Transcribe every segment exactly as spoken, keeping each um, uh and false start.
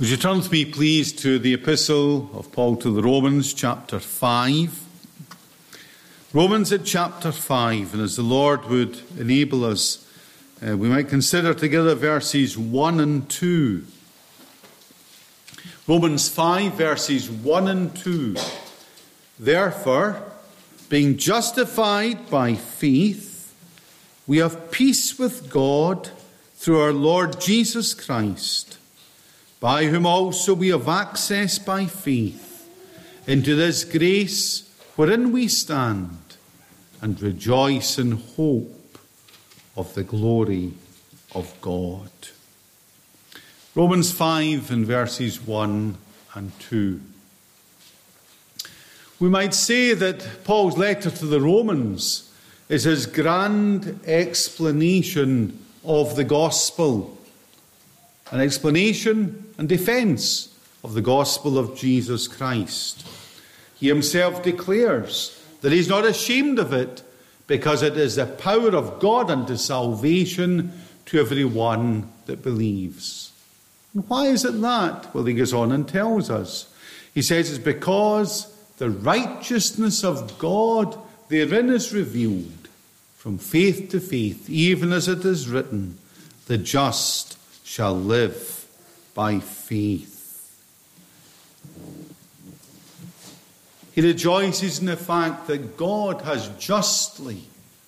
Would you turn with me, please, to the Epistle of Paul to the Romans, chapter five. Romans at chapter five, and as the Lord would enable us, uh, we might consider together verses one and two. Romans five, verses one and two. Therefore, being justified by faith, we have peace with God through our Lord Jesus Christ, by whom also we have access by faith into this grace wherein we stand, and rejoice in hope of the glory of God. Romans five and verses one and two. We might say that Paul's letter to the Romans is his grand explanation of the gospel, an explanation and defense of the gospel of Jesus Christ. He himself declares that he's not ashamed of it, because it is the power of God unto salvation to every one that believes. And why is it that? Well, he goes on and tells us. He says it's because the righteousness of God therein is revealed from faith to faith, even as it is written, the just shall live by faith. He rejoices in the fact that God has justly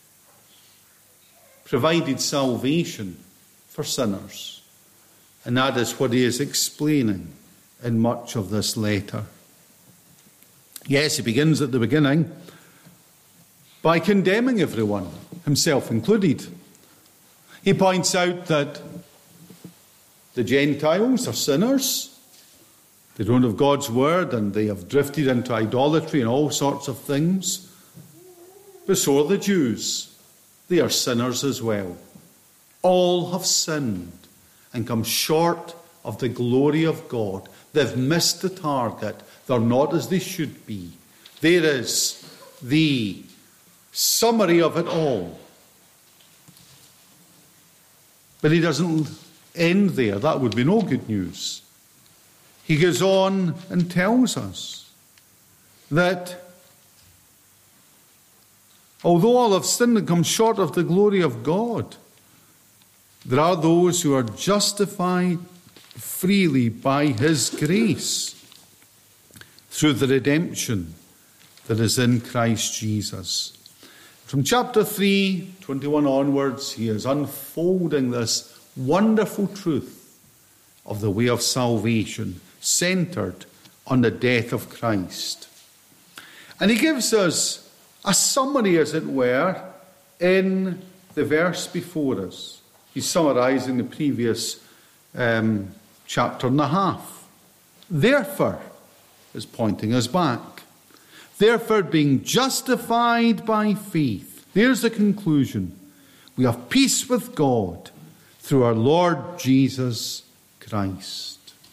provided salvation for sinners. And that is what he is explaining in much of this letter. Yes, he begins at the beginning by condemning everyone, himself included. He points out that the Gentiles are sinners. They don't have God's word, and they have drifted into idolatry and all sorts of things. But so are the Jews. They are sinners as well. All have sinned and come short of the glory of God. They've missed the target. They're not as they should be. There is the summary of it all. But he doesn't end there. That would be no good news. He goes on and tells us that although all have sinned and come short of the glory of God, there are those who are justified freely by his grace through the redemption that is in Christ Jesus. From chapter three, twenty-one onwards, he is unfolding this wonderful truth of the way of salvation centered on the death of Christ. And he gives us a summary, as it were, in the verse before us. He's summarizing the previous um, chapter and a half. Therefore, is pointing us back. Therefore, being justified by faith, there's the conclusion. We have peace with God through our Lord Jesus Christ.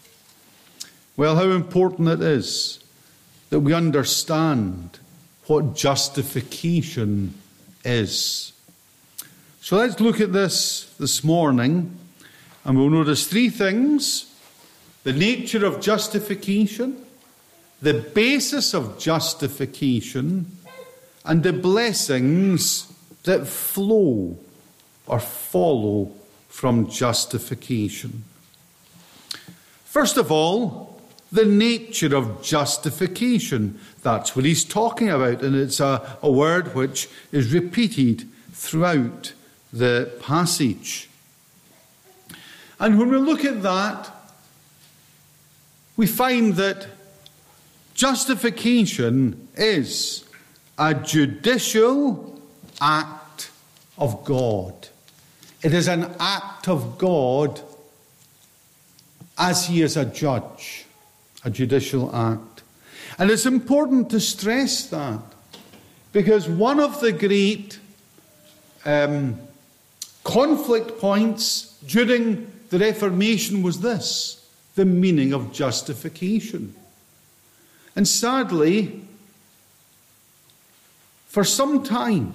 Well, how important it is that we understand what justification is. So let's look at this this morning, and we'll notice three things: the nature of justification, the basis of justification, and the blessings that flow or follow from justification. First of all, the nature of justification. That's what he's talking about, and it's a, a word which is repeated throughout the passage. And when we look at that, we find that justification is a judicial act of God. It is an act of God as he is a judge, a judicial act. And it's important to stress that, because one of the great um, conflict points during the Reformation was this: the meaning of justification. And sadly, for some time,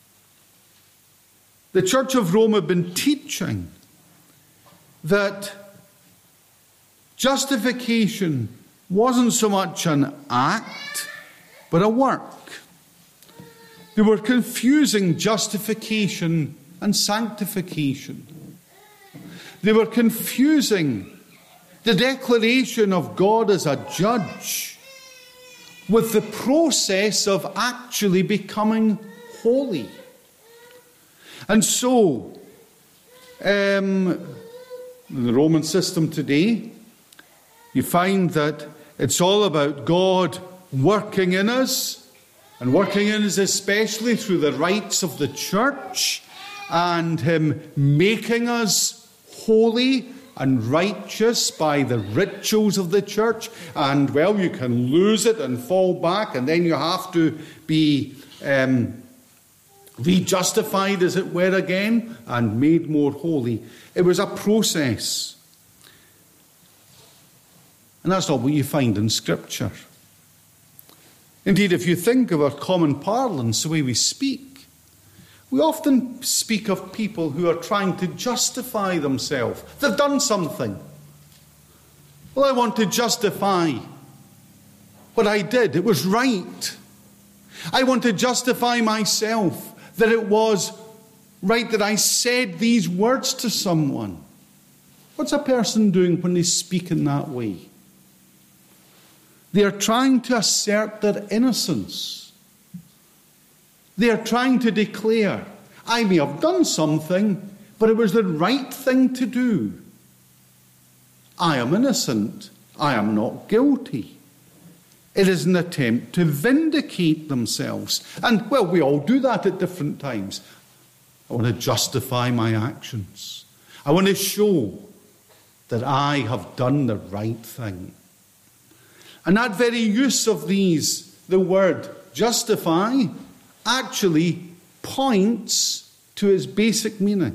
the Church of Rome had been teaching that Justification wasn't so much an act, but a work. They were confusing justification and sanctification. They were confusing the declaration of God as a judge with the process of actually becoming holy. And so, um, in the Roman system today, you find that it's all about God working in us, and working in us especially through the rites of the church, and Him making us holy and righteous by the rituals of the church. And, well, you can lose it and fall back, and then you have to be um, re-justified, as it were, again, and made more holy. It was a process. And that's not what you find in Scripture. Indeed, if you think of our common parlance, the way we speak, we often speak of people who are trying to justify themselves. They've done something. Well, I want to justify what I did. It was right. I want to justify myself that it was right that I said these words to someone. What's a person doing when they speak in that way? They are trying to assert their innocence. They are trying to declare, I may have done something, but it was the right thing to do. I am innocent. I am not guilty. It is an attempt to vindicate themselves. And, well, we all do that at different times. I want to justify my actions. I want to show that I have done the right thing. And that very use of these, the word justify, actually points to its basic meaning.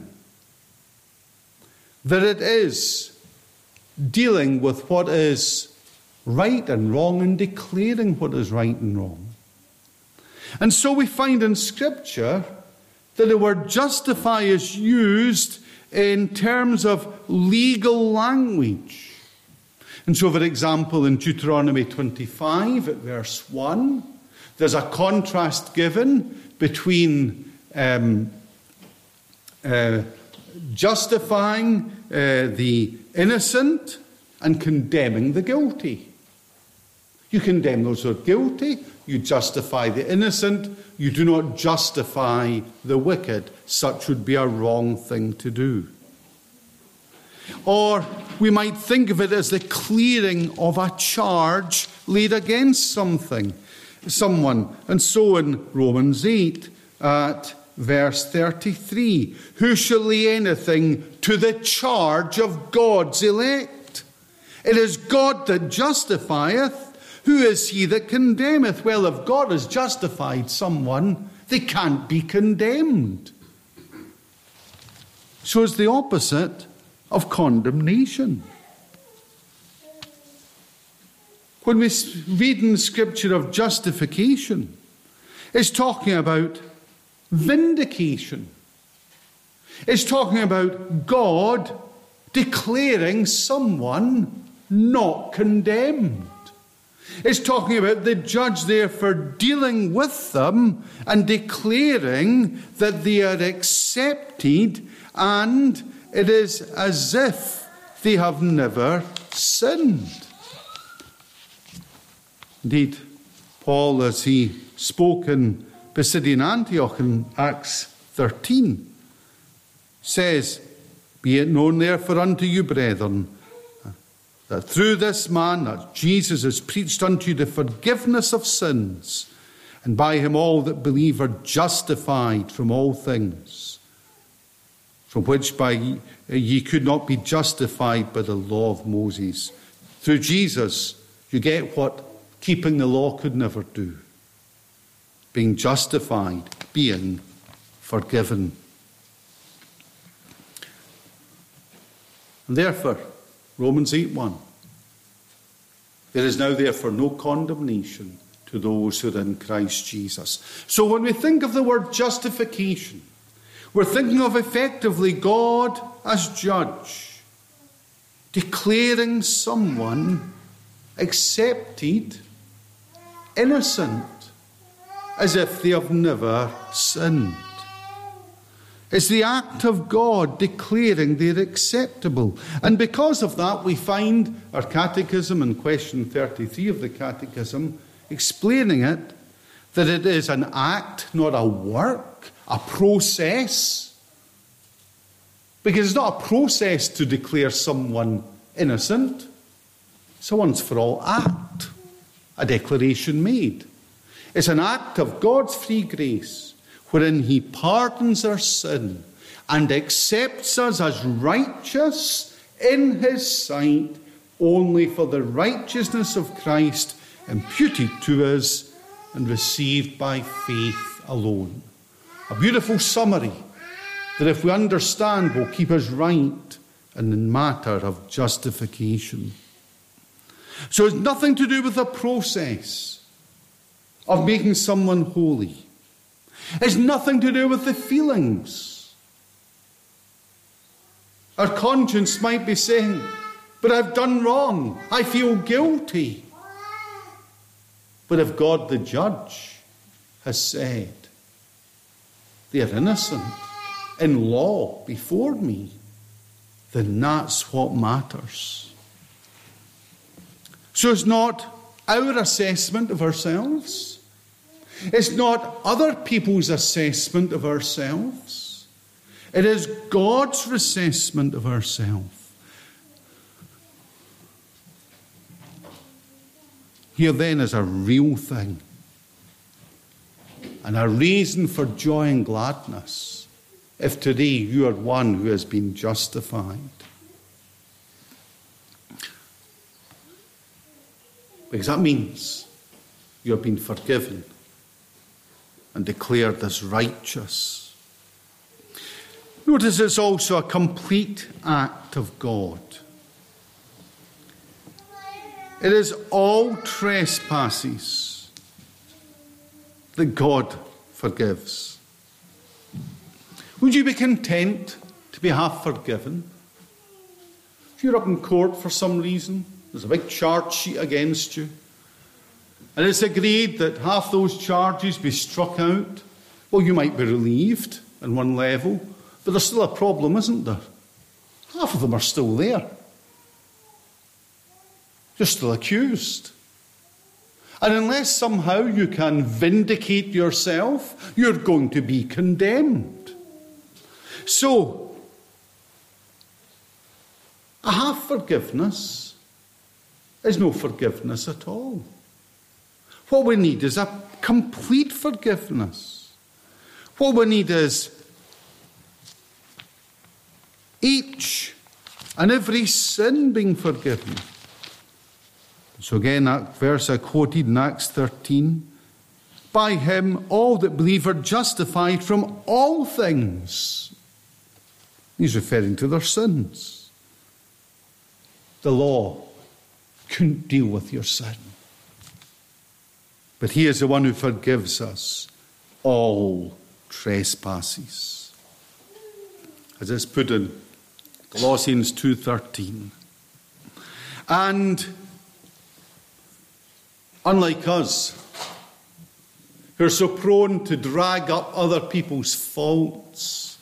That it is dealing with what is right and wrong and declaring what is right and wrong. And so we find in Scripture that the word justify is used in terms of legal language. And so, for example, in Deuteronomy twenty-five, at verse one, there's a contrast given between um, uh, justifying uh, the innocent and condemning the guilty. You condemn those who are guilty, you justify the innocent, you do not justify the wicked. Such would be a wrong thing to do. Or we might think of it as the clearing of a charge laid against something, someone. And so in Romans eight at verse thirty-three, who shall lay anything to the charge of God's elect? It is God that justifieth. Who is he that condemneth? Well, if God has justified someone, they can't be condemned. So it's the opposite of condemnation. When we read in the Scripture of justification, it's talking about vindication. It's talking about God declaring someone not condemned. It's talking about the judge therefore dealing with them and declaring that they are accepted, and it is as if they have never sinned. Indeed, Paul, as he spoke in Pisidian Antioch in Acts thirteen, says, be it known therefore unto you, brethren, that through this man, that Jesus, is preached unto you the forgiveness of sins, and by him all that believe are justified from all things, from which by ye, ye could not be justified by the law of Moses. Through Jesus, you get what keeping the law could never do. Being justified, being forgiven. And therefore, Romans eight one, there is now therefore no condemnation to those who are in Christ Jesus. So when we think of the word justification, we're thinking of effectively God as judge. declaring someone accepted innocent, as if they have never sinned. It's the act of God declaring they're acceptable. And because of that, we find our catechism in question thirty-three of the catechism explaining it, that it is an act, not a work, a process. Because it's not a process to declare someone innocent. It's a once for all act, a declaration made. It's an act of God's free grace, wherein he pardons our sin and accepts us as righteous in his sight only for the righteousness of Christ imputed to us and received by faith alone. A beautiful summary that, if we understand, will keep us right in the matter of justification. So it's nothing to do with the process of making someone holy. It's nothing to do with the feelings. Our conscience might be saying, but I've done wrong. I feel guilty. But if God the judge has said they are innocent in law before me, then that's what matters. So it's not our assessment of ourselves. It's not other people's assessment of ourselves. It is God's assessment of ourselves. Here then is a real thing, and a reason for joy and gladness if today you are one who has been justified. Because that means you have been forgiven and declared as righteous. Notice it's also a complete act of God. It is all trespasses that God forgives. Would you be content to be half forgiven? If you're up in court for some reason, there's a big charge sheet against you, and it's agreed that half those charges be struck out, well, you might be relieved on one level, but there's still a problem, isn't there? Half of them are still there. You're still accused. And unless somehow you can vindicate yourself, you're going to be condemned. So, a half forgiveness is no forgiveness at all. What we need is a complete forgiveness. What we need is each and every sin being forgiven. So again, that verse I quoted in Acts thirteen. By him all that believe are justified from all things. He's referring to their sins. The law couldn't deal with your sin. But he is the one who forgives us all trespasses. As it's put in Colossians two thirteen. And unlike us, who are so prone to drag up other people's faults,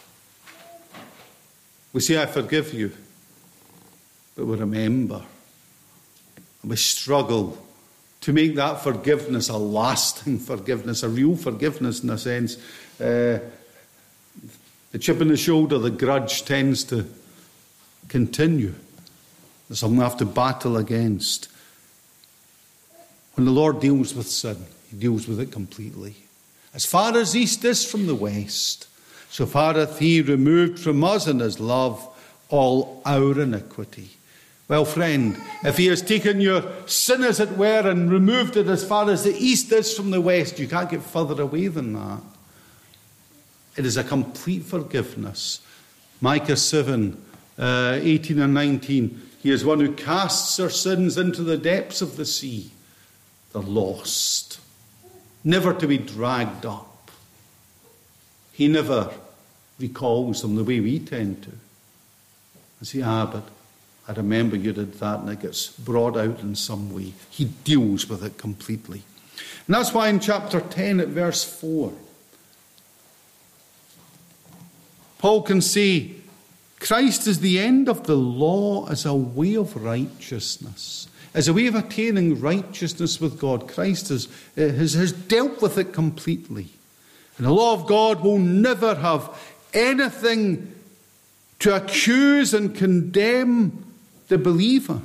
we say, I forgive you, but we remember. And we struggle to make that forgiveness a lasting forgiveness, a real forgiveness in a sense. Uh, the chip in the shoulder, the grudge tends to continue. There's something we have to battle against. When the Lord deals with sin, he deals with it completely. As far as east is from the west, so far hath he removed from us in his love all our iniquity. Well, friend, if he has taken your sin, as it were, and removed it as far as the east is from the west, you can't get further away than that. It is a complete forgiveness. Micah seven, uh, eighteen and nineteen. He is one who casts our sins into the depths of the sea. They're lost, never to be dragged up. He never recalls them the way we tend to. And say, ah, but I remember you did that, and it gets brought out in some way. He deals with it completely. And that's why in chapter ten at verse four, Paul can say, Christ is the end of the law as a way of righteousness. As a way of attaining righteousness with God. Christ has, has, has dealt with it completely. And the law of God will never have anything to accuse and condemn the believer.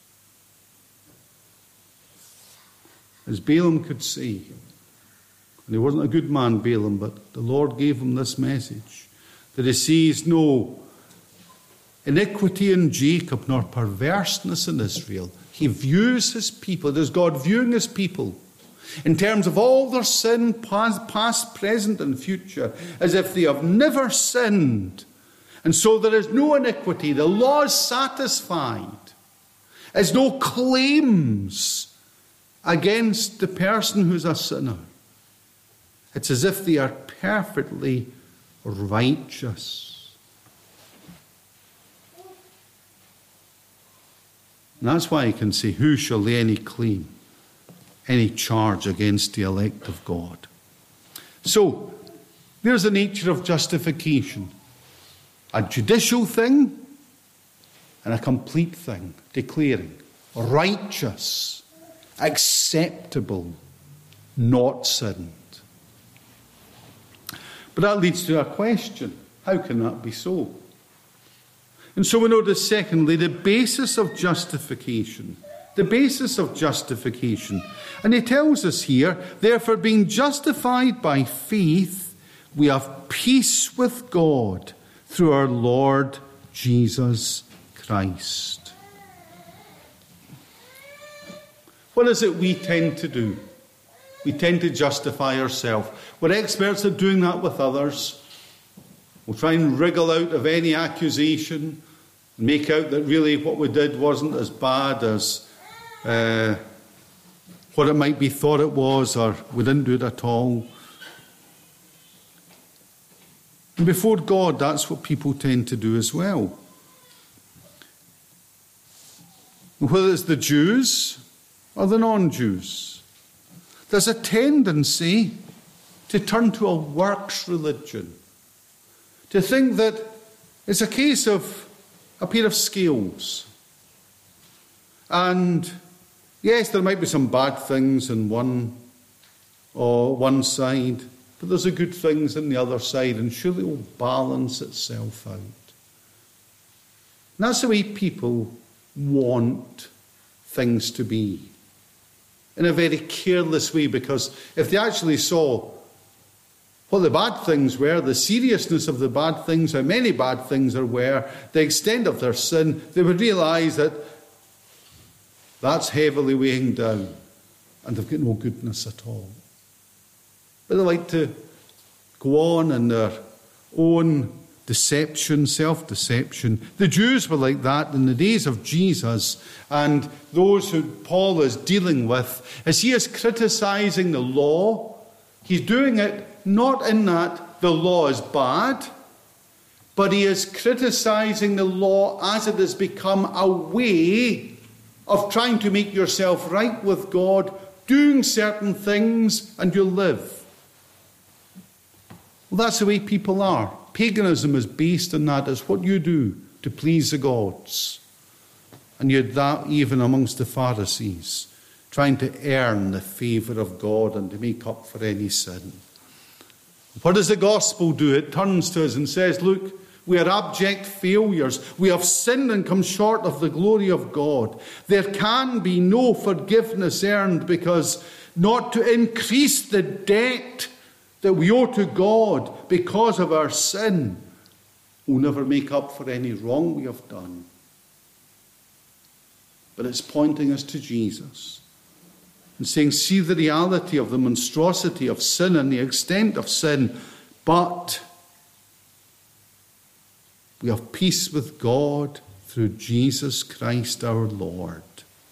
As Balaam could say, and he wasn't a good man, Balaam, but the Lord gave him this message, that he sees no iniquity in Jacob nor perverseness in Israel. He views his people, there's God viewing his people in terms of all their sin, past, past, present and future, as if they have never sinned. And so there is no iniquity. The law is satisfied. There's no claims against the person who's a sinner. It's as if they are perfectly righteous. And that's why he can say, who shall lay any claim, any charge against the elect of God? So, there's the nature of justification. A judicial thing and a complete thing, declaring righteous, acceptable, not sinned. But that leads to a question. How can that be so? And so we notice, secondly, the basis of justification. The basis of justification. And he tells us here, therefore, being justified by faith, we have peace with God through our Lord Jesus Christ. What is it we tend to do? We tend to justify ourselves. We're experts at doing that with others. We'll try and wriggle out of any accusation, and make out that really what we did wasn't as bad as uh, what it might be thought it was, or we didn't do it at all. And before God, that's what people tend to do as well. Whether it's the Jews or the non-Jews, there's a tendency to turn to a works religion, to think that it's a case of a pair of scales. And yes, there might be some bad things in one or one side, but there's the good things in the other side, and surely it will balance itself out. And that's the way people want things to be, in a very careless way, because if they actually saw what the bad things were, the seriousness of the bad things, how many bad things there were, the extent of their sin, they would realise that that's heavily weighing down, and they've got no goodness at all. But they like to go on in their own deception, self-deception. The Jews were like that in the days of Jesus, and those who Paul is dealing with, as he is criticising the law, he's doing it not in that the law is bad, but he is criticising the law as it has become a way of trying to make yourself right with God, doing certain things, and you'll live. Well, that's the way people are. Paganism is based on that. It's what you do to please the gods. And you had that even amongst the Pharisees, trying to earn the favour of God and to make up for any sin. What does the gospel do? It turns to us and says, look, we are abject failures. We have sinned and come short of the glory of God. There can be no forgiveness earned, because not to increase the debt that we owe to God because of our sin will never make up for any wrong we have done. But it's pointing us to Jesus and saying, see the reality of the monstrosity of sin and the extent of sin, but we have peace with God through Jesus Christ our Lord.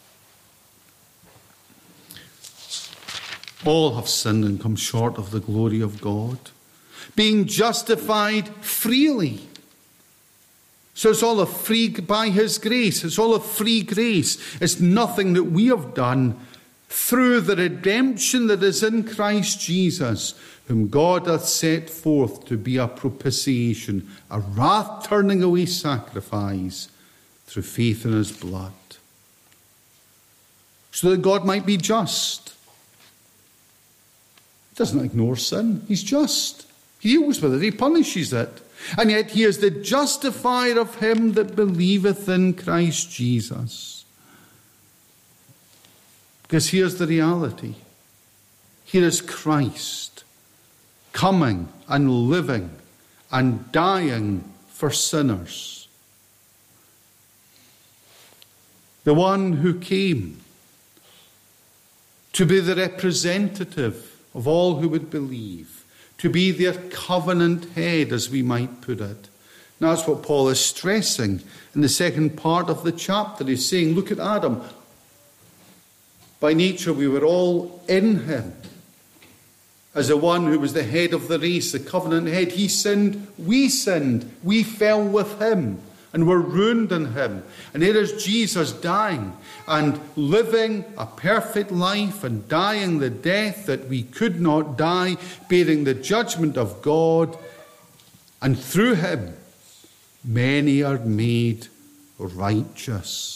All have sinned and come short of the glory of God, being justified freely So it's all a free, by his grace. It's all a free grace. It's nothing that we have done. Through the redemption that is in Christ Jesus, whom God hath set forth to be a propitiation, a wrath-turning away sacrifice, through faith in his blood. So that God might be just. He doesn't ignore sin. He's just. He deals with it. He punishes it. And yet he is the justifier of him that believeth in Christ Jesus. Because here's the reality. Here is Christ coming and living and dying for sinners. The one who came to be the representative of all who would believe, to be their covenant head, as we might put it. Now, that's what Paul is stressing in the second part of the chapter. He's saying, look at Adam. By nature, we were all in him. As the one who was the head of the race, the covenant head, he sinned, we sinned. We fell with him and were ruined in him. And here is Jesus dying and living a perfect life and dying the death that we could not die, bearing the judgment of God. And through him, many are made righteous.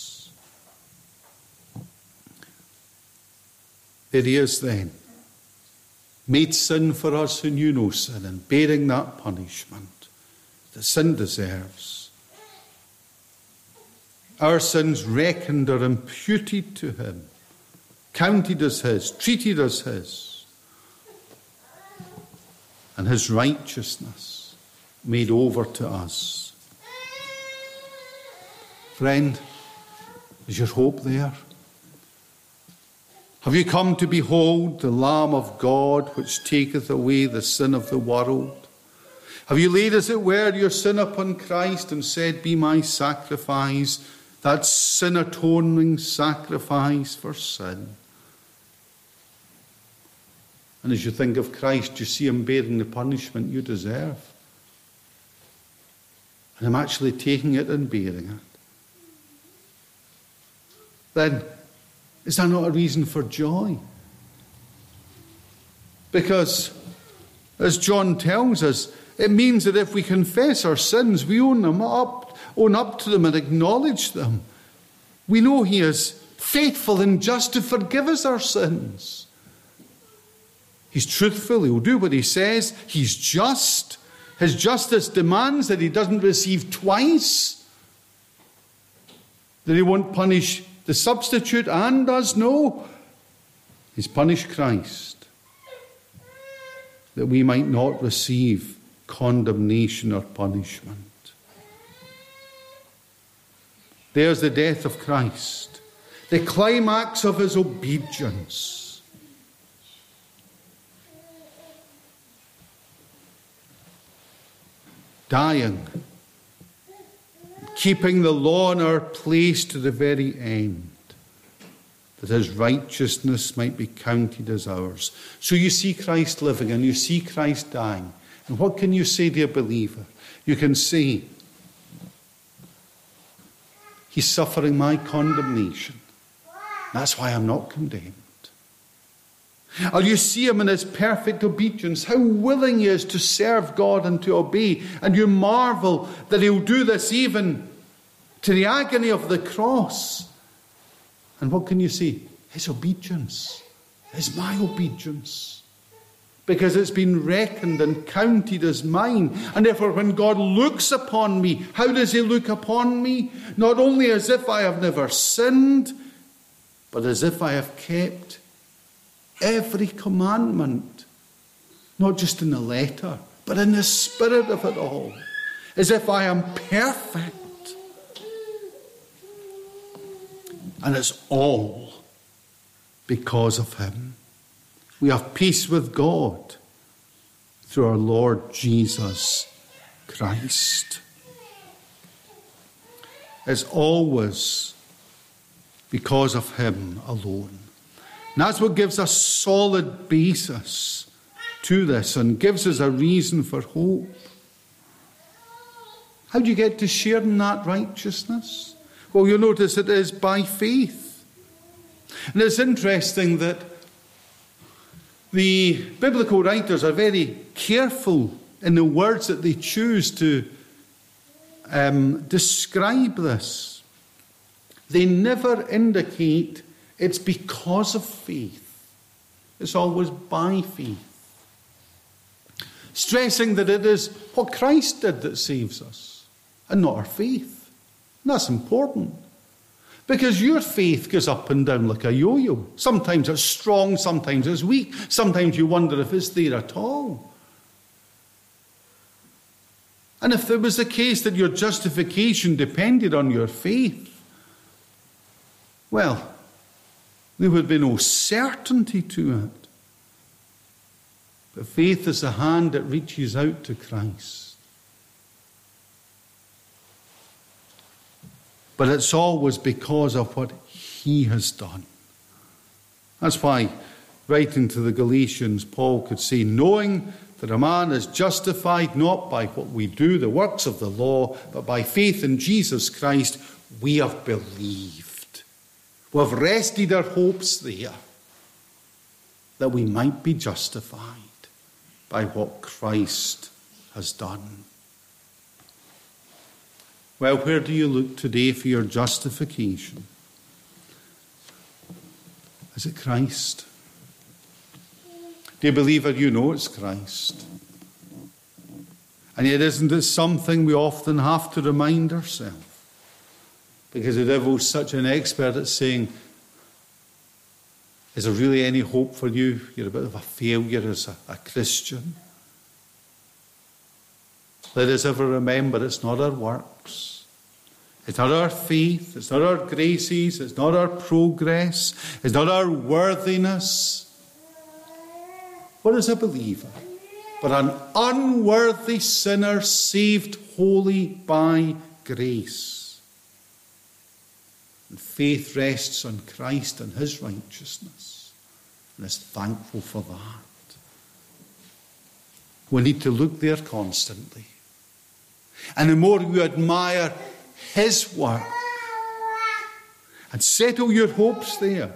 There he is then, made sin for us who knew no sin, and bearing that punishment that sin deserves. Our sins reckoned or imputed to him, counted as his, treated as his, and his righteousness made over to us. Friend, is your hope there? Have you come to behold the Lamb of God, which taketh away the sin of the world? Have you laid, as it were, your sin upon Christ and said, be my sacrifice, that sin-atoning sacrifice for sin? And as you think of Christ, you see him bearing the punishment you deserve. And I'm actually taking it and bearing it. Then, is that not a reason for joy? Because, as John tells us, it means that if we confess our sins, we own them up, own up to them and acknowledge them. We know he is faithful and just to forgive us our sins. He's truthful. He'll do what he says. He's just. His justice demands that he doesn't receive twice, that he won't punish the substitute and us. No, he's punished Christ that we might not receive condemnation or punishment. There's the death of Christ, the climax of his obedience. Dying, keeping the law in our place to the very end, that his righteousness might be counted as ours. So you see Christ living and you see Christ dying. And what can you say, dear believer? You can say, he's suffering my condemnation. That's why I'm not condemned. Or you see him in his perfect obedience, how willing he is to serve God and to obey. And you marvel that he'll do this even to the agony of the cross. And what can you say? His obedience is my obedience. Because it's been reckoned and counted as mine. And therefore when God looks upon me, how does he look upon me? Not only as if I have never sinned, but as if I have kept every commandment, not just in the letter, but in the spirit of it all, as if I am perfect. And it's all because of him. We have peace with God through our Lord Jesus Christ. It's always because of him alone. And that's what gives us solid basis to this and gives us a reason for hope. How do you get to share in that righteousness? Well, you'll notice it is by faith. And it's interesting that the biblical writers are very careful in the words that they choose to um, describe this. They never indicate it's because of faith. It's always by faith. Stressing that it is what Christ did that saves us, and not our faith. And that's important. Because your faith goes up and down like a yo-yo. Sometimes it's strong, sometimes it's weak. Sometimes you wonder if it's there at all. And if there was the case that your justification depended on your faith, well, there would be no certainty to it. But faith is the hand that reaches out to Christ. But it's always because of what he has done. That's why, writing to the Galatians, Paul could say, knowing that a man is justified not by what we do, the works of the law, but by faith in Jesus Christ, we have believed. We have rested our hopes there, that we might be justified by what Christ has done. Well, where do you look today for your justification? Is it Christ? Dear believer, you know it's Christ. And yet isn't it something we often have to remind ourselves? Because the devil's such an expert at saying, is there really any hope for you? You're a bit of a failure as a, a Christian. Let us ever remember it's not our works. It's not our faith. It's not our graces. It's not our progress. It's not our worthiness. What is a believer? But an unworthy sinner saved wholly by grace. And faith rests on Christ and his righteousness, and is thankful for that. We need to look there constantly. And the more you admire his work and settle your hopes there,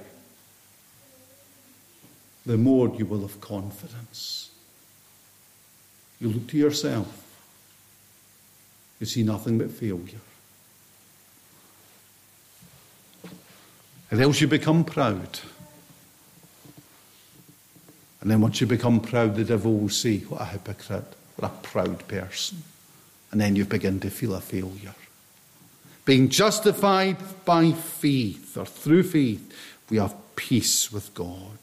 the more you will have confidence. You look to yourself, you see nothing but failure. And else you become proud. And then once you become proud, the devil will say, what a hypocrite, what a proud person. And then you begin to feel a failure. Being justified by faith, or through faith, we have peace with God.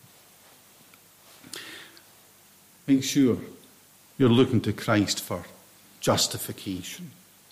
Make sure you're looking to Christ for justification.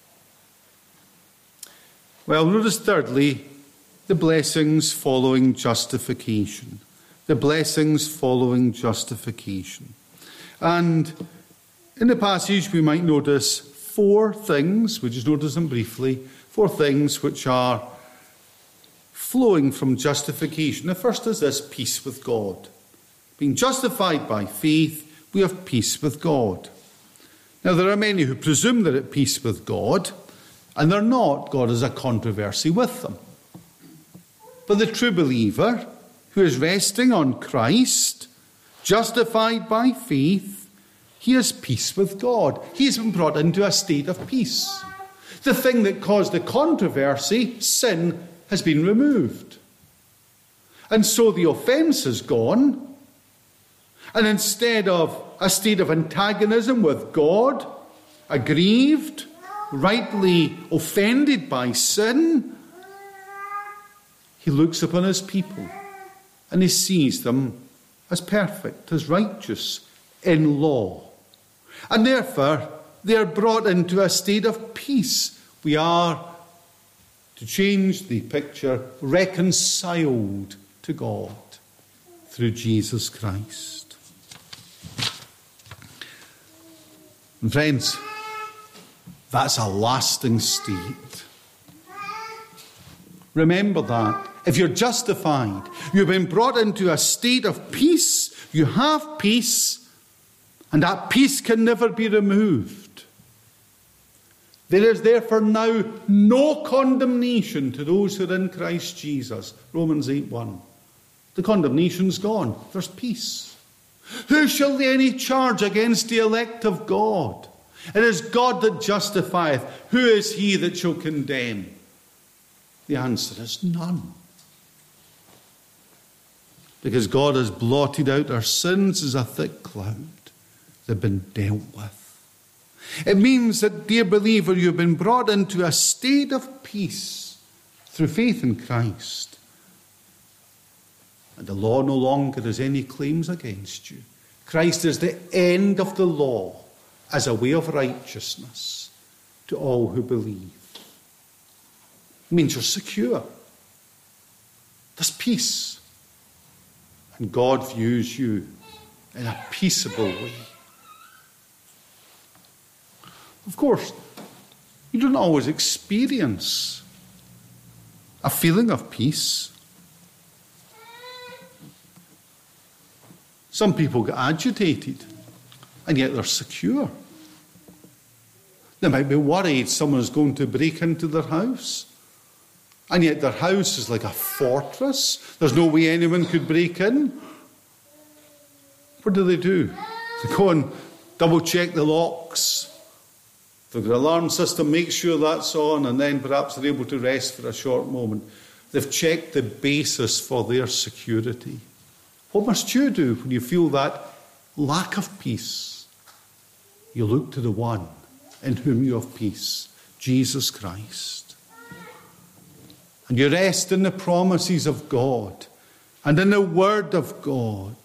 Well, notice thirdly, the blessings following justification. The blessings following justification. And in the passage we might notice four things, we just notice them briefly, four things which are flowing from justification. The first is this, peace with God. Being justified by faith, we have peace with God. Now, there are many who presume they're at peace with God, and they're not. God has a controversy with them. But the true believer, who is resting on Christ, justified by faith, he has peace with God. He's been brought into a state of peace. The thing that caused the controversy, sin, has been removed. And so the offence is gone. And instead of a state of antagonism with God, aggrieved, rightly offended by sin, he looks upon his people and he sees them as perfect, as righteous in law. And therefore, they are brought into a state of peace. We are, to change the picture, reconciled to God through Jesus Christ. And friends, that's a lasting state. Remember that. If you're justified, you've been brought into a state of peace, you have peace, and that peace can never be removed. There is therefore now no condemnation to those who are in Christ Jesus. Romans eight one. The condemnation's gone. There's peace. Who shall lay any charge against the elect of God? It is God that justifieth. Who is he that shall condemn? The answer is none. Because God has blotted out our sins as a thick cloud. They've been dealt with. It means that, dear believer, you've been brought into a state of peace through faith in Christ. And the law no longer has any claims against you. Christ is the end of the law as a way of righteousness to all who believe. It means you're secure. There's peace. And God views you in a peaceable way. Of course, you don't always experience a feeling of peace. Some people get agitated, and yet they're secure. They might be worried someone's going to break into their house, and yet their house is like a fortress. There's no way anyone could break in. What do they do? They go and double check the locks. They've got an alarm system, make sure that's on, and then perhaps they're able to rest for a short moment. They've checked the basis for their security. What must you do when you feel that lack of peace? You look to the one in whom you have peace, Jesus Christ. And you rest in the promises of God and in the Word of God.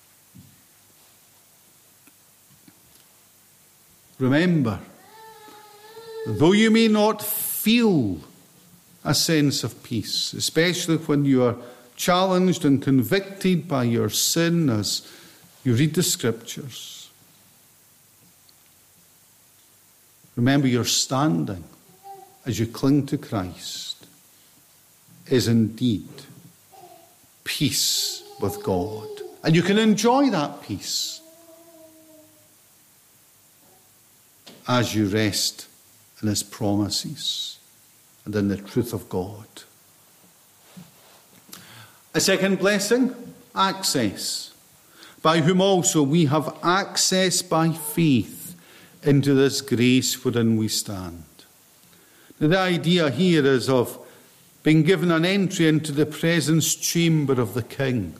Remember, though you may not feel a sense of peace, especially when you are challenged and convicted by your sin as you read the Scriptures, remember your standing as you cling to Christ is indeed peace with God. And you can enjoy that peace as you rest in His promises and in the truth of God. A second blessing, access, by whom also we have access by faith into this grace wherein we stand. Now, the idea here is of being given an entry into the presence chamber of the King.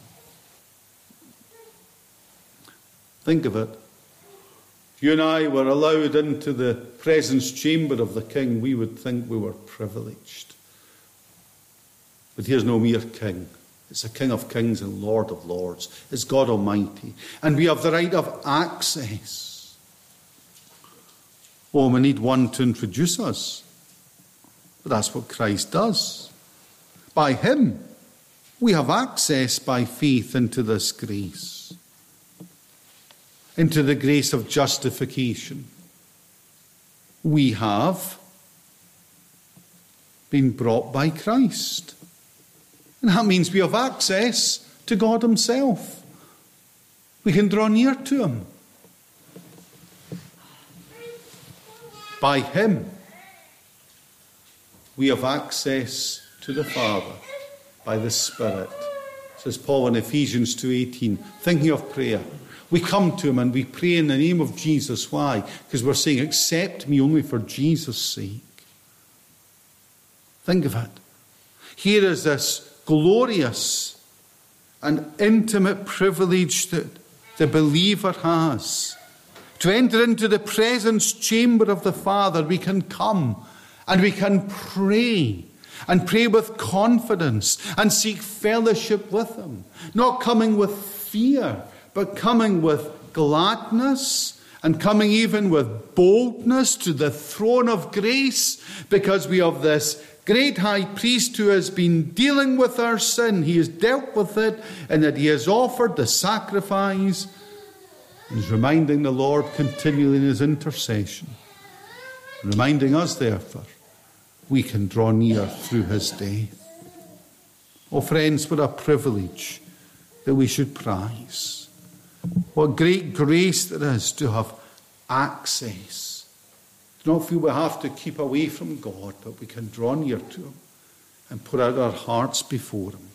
Think of it. If you and I were allowed into the presence chamber of the King, we would think we were privileged. But here's no mere king. It's the King of kings and Lord of lords. It's God Almighty. And we have the right of access. Oh, we need one to introduce us. But that's what Christ does. By Him, we have access by faith into this grace. Into the grace of justification. We have been brought by Christ. And that means we have access to God Himself. We can draw near to Him. By Him, we have access to the Father by the Spirit. Says Paul in Ephesians two eighteen, thinking of prayer. We come to Him and we pray in the name of Jesus. Why? Because we're saying, accept me only for Jesus' sake. Think of it. Here is this glorious and intimate privilege that the believer has. To enter into the presence chamber of the Father, we can come and we can pray. And pray with confidence and seek fellowship with Him. Not coming with fear, but coming with gladness and coming even with boldness to the throne of grace, because we have this great high priest who has been dealing with our sin. He has dealt with it, and that He has offered the sacrifice. He's reminding the Lord continually in His intercession, reminding us, therefore, we can draw near through His death. Oh, friends, what a privilege that we should prize. What great grace there is to have access Do not feel we have to keep away from God, but we can draw near to him and put out our hearts before him.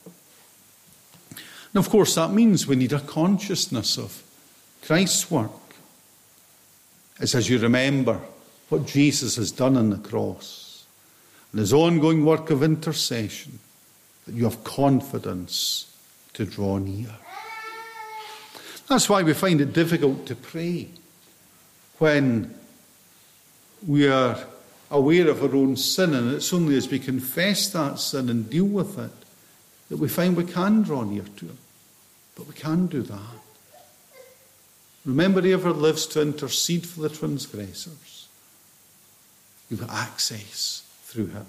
And of course that means we need a consciousness of Christ's work. It's as you remember what Jesus has done on the cross and his ongoing work of intercession that you have confidence to draw near. That's why we find it difficult to pray when we are aware of our own sin, and it's only as we confess that sin and deal with it that we find we can draw near to him. But we can do that. Remember, he ever lives to intercede for the transgressors. You've got access through him.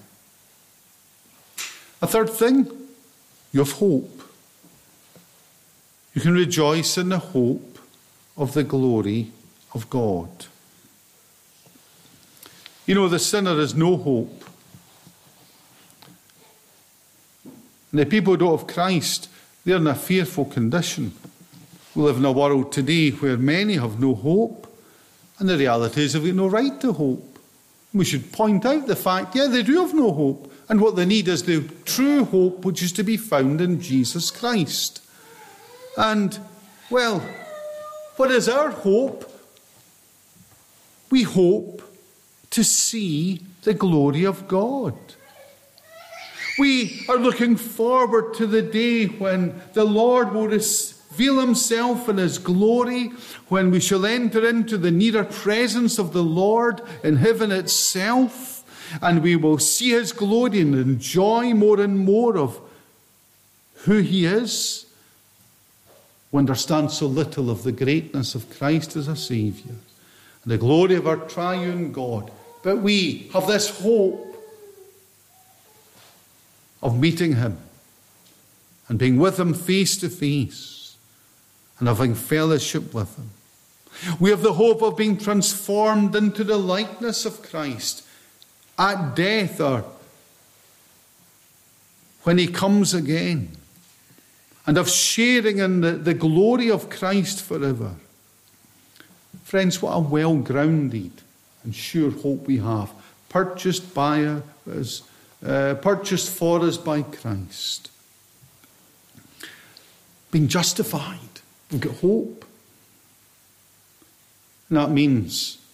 A third thing, you have hope. You can rejoice in the hope of the glory of God. You know, the sinner has no hope. And the people who don't have Christ, they're in a fearful condition. We live in a world today where many have no hope, and the reality is they've got no right to hope. We should point out the fact, yeah, they do have no hope, and what they need is the true hope, which is to be found in Jesus Christ. And, well, what is our hope? We hope to see the glory of God. We are looking forward to the day when the Lord will reveal himself in his glory, when we shall enter into the nearer presence of the Lord in heaven itself, and we will see his glory and enjoy more and more of who he is. We understand so little of the greatness of Christ as a Saviour and the glory of our triune God. But we have this hope of meeting him and being with him face to face and having fellowship with him. We have the hope of being transformed into the likeness of Christ at death or when he comes again, and of sharing in the, the glory of Christ forever. Friends, what a well-grounded and sure hope we have, purchased by us, uh, purchased for us by Christ. Being justified, we've got hope. And that means